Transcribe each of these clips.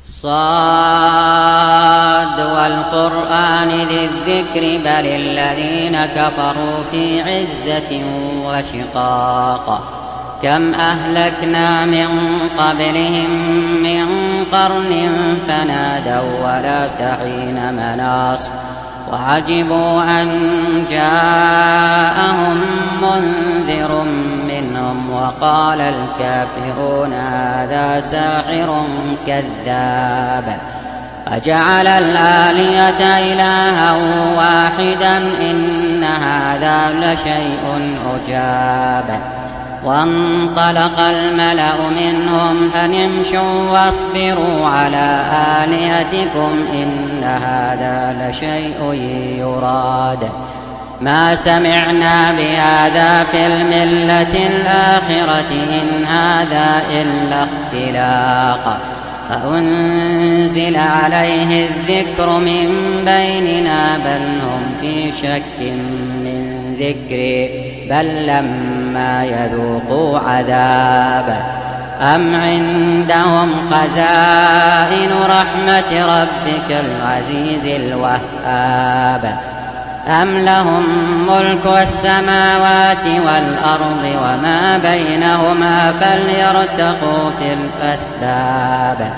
صاد والقرآن ذي الذكر بل الذين كفروا في عزة وشقاق كم أهلكنا من قبلهم من قرن فنادوا ولا حين مناص وعجبوا أن جاءهم منذر منهم وقال الكافرون هذا ساحر كذاب أجعل الآلهة إلها واحدا إن هذا لشيء عجاب وانطلق الملأ منهم أن امشوا واصبروا على آلهتكم إن هذا لشيء يراد ما سمعنا بهذا في الملة الآخرة إن هذا إلا اختلاق أأنزل عليه الذكر من بيننا بل هم في شك من ذكري بل لما يذوقوا عذاب أم عندهم خزائن رحمة ربك العزيز الوهاب أم لهم ملك السماوات والأرض وما بينهما فليرتقوا في الأسباب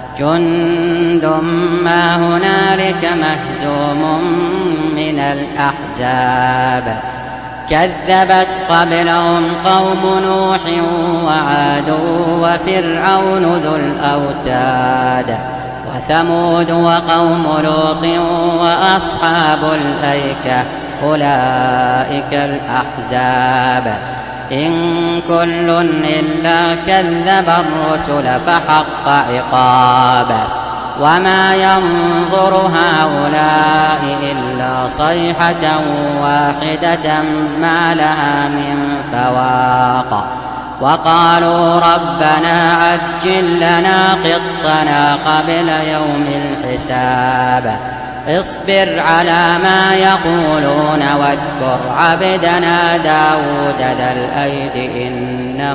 جند ما هنالك مهزوم من الأحزاب كذبت قبلهم قوم نوح وعاد وفرعون ذو الأوتاد وثمود وقوم لوط وأصحاب الأيكة أولئك الأحزاب إن كل إلا كذب الرسل فحق عقاب وما ينظر هؤلاء إلا صيحة واحدة ما لها من فواق وقالوا ربنا عجل لنا قطنا قبل يوم الحساب اصبر على ما يقولون واذكر عبدنا داود ذا الأيد إنه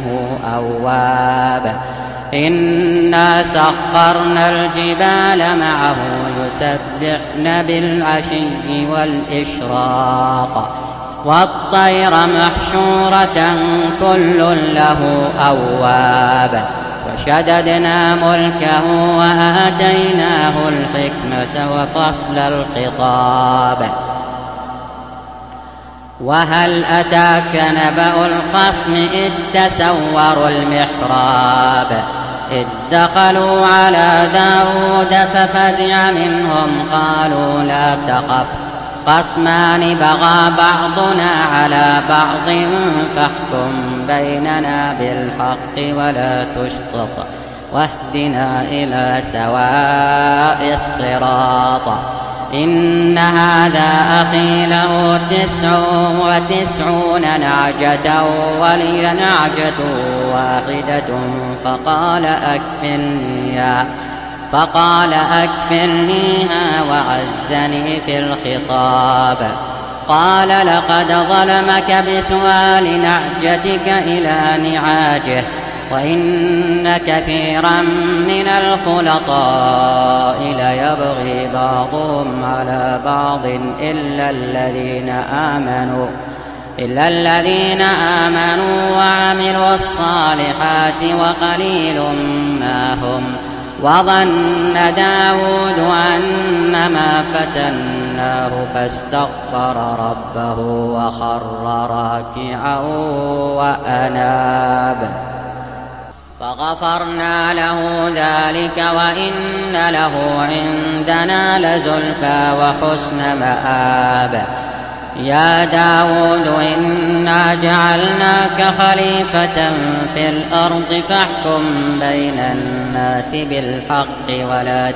أواب إنا سخرنا الجبال معه يسبحن بالعشي والإشراق والطير محشورة كل له أواب وشددنا ملكه وآتيناه الحكمة وفصل الخطاب وهل أتاك نبأ الخصم إذ تسوروا المحراب إذ دخلوا على داود ففزع منهم قالوا لا تخف خصمان بغى بعضنا على بعض فاحكم بيننا بالحق ولا تشطط واهدنا إلى سواء الصراط إن هذا أخي له 99 نعجة ولي نعجة واحدة فقال أكفلنيها وعزني في الخطاب قال لقد ظلمك بسؤال نعجتك إلى نعاجه وإن كثيرا من الخلطاء ليبغي بعضهم على بعض إلا الذين آمنوا وعملوا الصالحات وقليل ما هم وظن داود أنما فتناه فاستغفر ربه وخر راكعا وأناب فغفرنا له ذلك وإن له عندنا لزلفى وحسن مآب يا داود إنا جعلناك خليفة في الأرض فاحكم بين الناس بالحق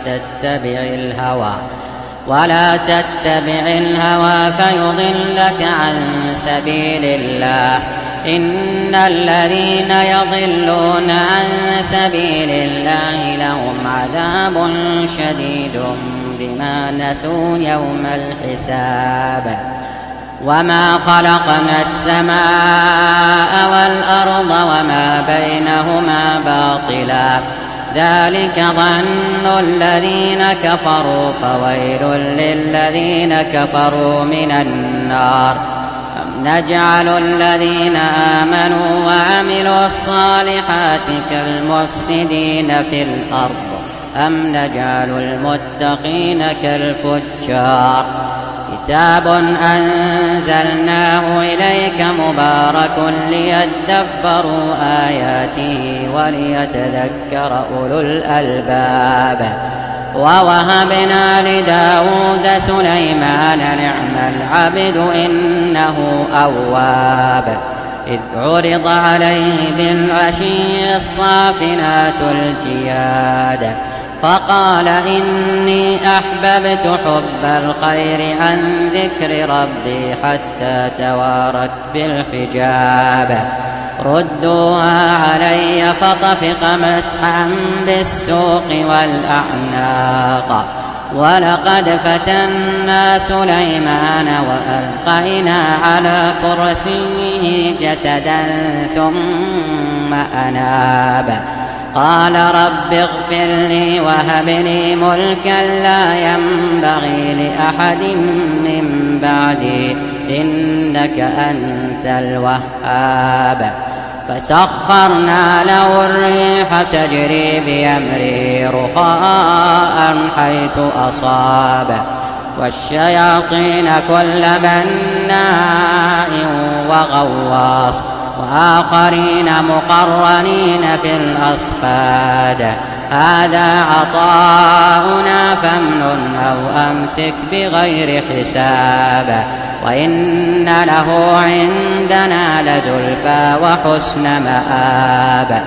ولا تتبع الهوى فيضلك عن سبيل الله إن الذين يضلون عن سبيل الله لهم عذاب شديد بما نسوا يوم الحساب وما خلقنا السماء والأرض وما بينهما باطلا ذلك ظن الذين كفروا فويل للذين كفروا من النار. أم نجعل الذين آمنوا وعملوا الصالحات كالمفسدين في الأرض أم نجعل المتقين كالفجار. كتاب أنزلناه إليك مبارك ليدبروا آياته وليتذكر أولو الألباب. ووهبنا لداود سليمان نعم العبد إنه أواب. إذ عرض عليه بالعشي الصافنات الجياد فقال إني أحببت حب الخير عن ذكر ربي حتى توارت بالحجاب. ردوها علي فطفق مسحا بالسوق والأعناق. ولقد فتنا سليمان وألقينا على كرسيه جسدا ثم أناب. قال رب اغفر لي وهب لي ملكا لا ينبغي لأحد من بعدي إنك أنت الوهاب. فسخرنا له الريح تجري بأمره رخاء حيث أصاب والشياطين كل بناء وغواص وآخرين مقرنين في الأصفاد. هذا عطاؤنا فامنن أو أمسك بغير حساب. وإن له عندنا لزلفى وحسن مآب.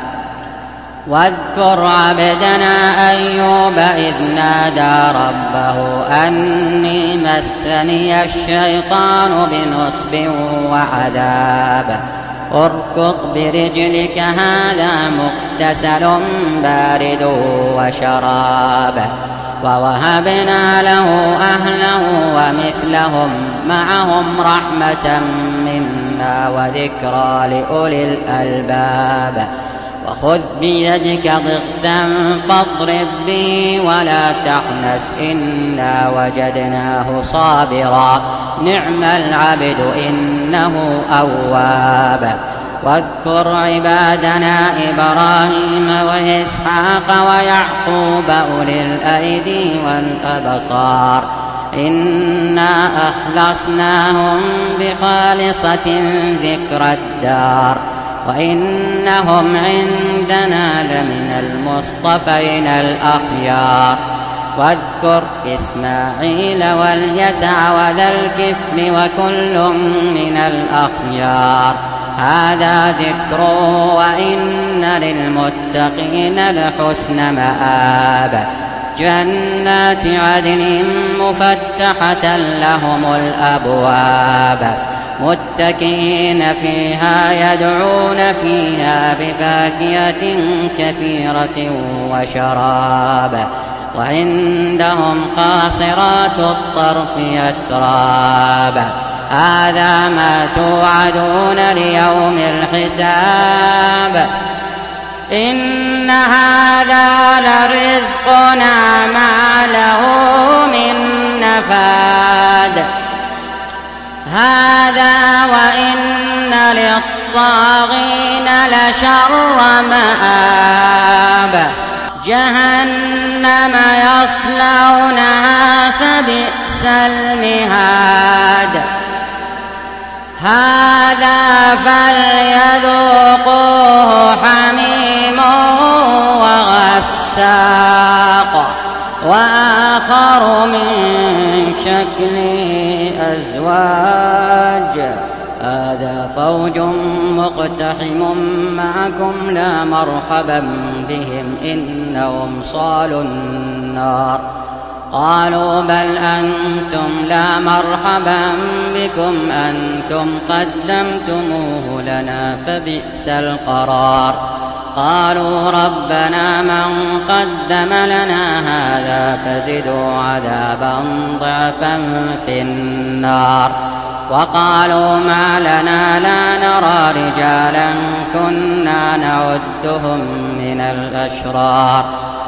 واذكر عبدنا أيوب إذ نادى ربه أني مسني الشيطان بنصب وعذاب. اركض برجلك هذا مغتسل بارد وشراب. ووهبنا له أهله ومثلهم معهم رحمة منا وذكرى لأولي الألباب. وخذ بيدك ضغثا فاضرب به ولا تحنث إنا وجدناه صابرا نعم العبد إنه أواب. واذكر عبادنا إبراهيم وإسحاق ويعقوب أولي الأيدي والأبصار إنا أخلصناهم بخالصة ذكر الدار وإنهم عندنا لمن المصطفين الأخيار. واذكر إسماعيل واليسع وذا الكفل وكل من الأخيار. هذا ذكر وإن للمتقين لحسن مآب. جنات عدن مفتحة لهم الأبواب متكئين فيها يدعون فيها بفاكهة كثيرة وشراب. وعندهم قاصرات الطرف أتراب. هذا ما توعدون ليوم الحساب. إن هذا لرزقنا ما له من نفاد. هذا وإن للطاغين لشر مآب. جهنم يصلونها فبئس المهاد. هذا فليذوقوه حميم وغساق وآخر من شكله أزواج. هذا فوج مقتحم معكم لا مرحبا بهم إنهم صالوا النار. قالوا بل أنتم لا مرحبا بكم أنتم قدمتموه لنا فبئس القرار. قالوا ربنا من قدم لنا هذا فزدوا عذابا ضعفا في النار. وقالوا ما لنا لا نرى رجالا كنا نعدهم من الأشرار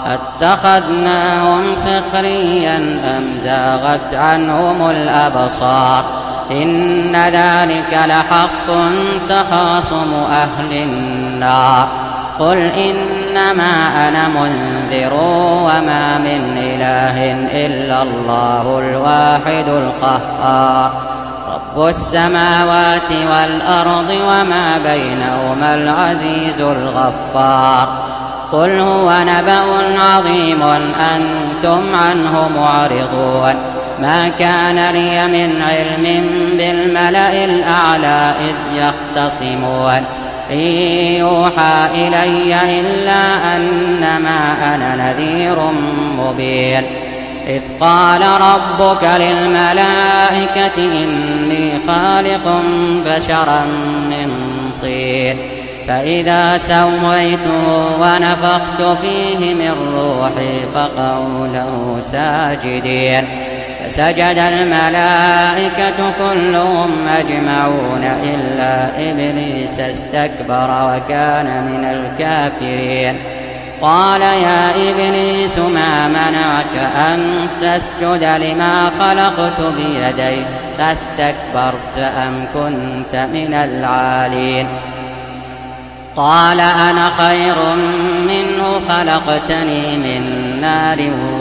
اتخذناهم سخريا أم زاغت عنهم الأبصار إن ذلك لحق تخاصم أهل النار قل إنما أنا منذر وما من إله إلا الله الواحد القهار رب السماوات والأرض وما بينهما العزيز الغفار قل هو نبأ عظيم أنتم عنه معرضون ما كان لي من علم بالملأ الأعلى إذ يختصمون إن يوحى إلي إلا أنما أنا نذير مبين إذ قال ربك للملائكة إني خالق بشرا من طين فإذا سويته ونفخت فيه من روحي فقعوا له ساجدين فسجد الملائكة كلهم أجمعون إلا إبليس استكبر وكان من الكافرين قال يا إبليس ما منعك أن تسجد لما خلقت بيدي أستكبرت أم كنت من العالين قال أنا خير منه خلقتني من نار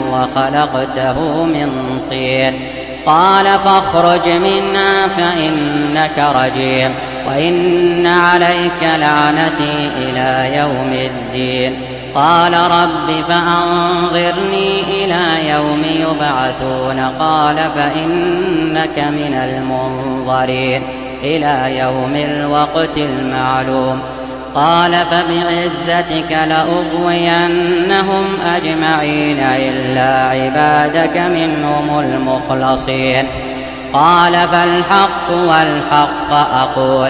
وخلقته من طين قال فاخرج منها فإنك رجيم وإن عليك لعنتي إلى يوم الدين قال رب فأنظرني إلى يوم يبعثون قال فإنك من المنظرين إلى يوم الوقت المعلوم قال فبعزتك لأغوينهم أجمعين إلا عبادك منهم المخلصين قال فالحق والحق أقول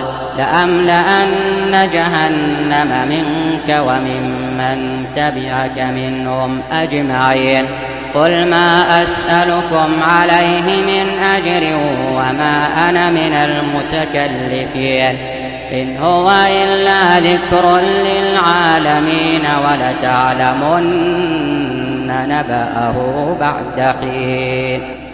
لأملأن جهنم منك وممن تبعك منهم أجمعين قل ما أسألكم عليه من أجر وما أنا من المتكلفين إن هو إلا ذكر للعالمين ولتعلمن نبأه بعد حين